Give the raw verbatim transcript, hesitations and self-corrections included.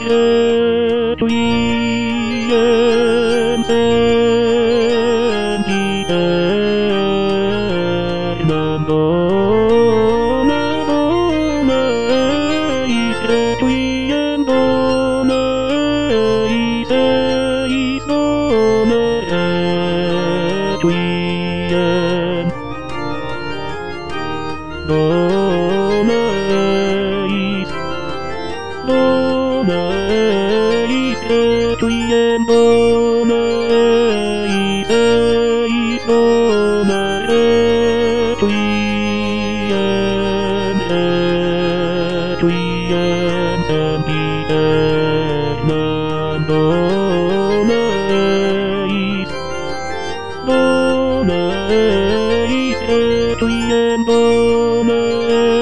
sẽ truy em xem đi em nằm đó nè đó nè sẽ truy em đó nè sẽ số nè truy em đó đô nê sẽ truy em đô nê sẽ đô nê truy em truy em xem đi em đô nê đô nê sẽ truy em đô nê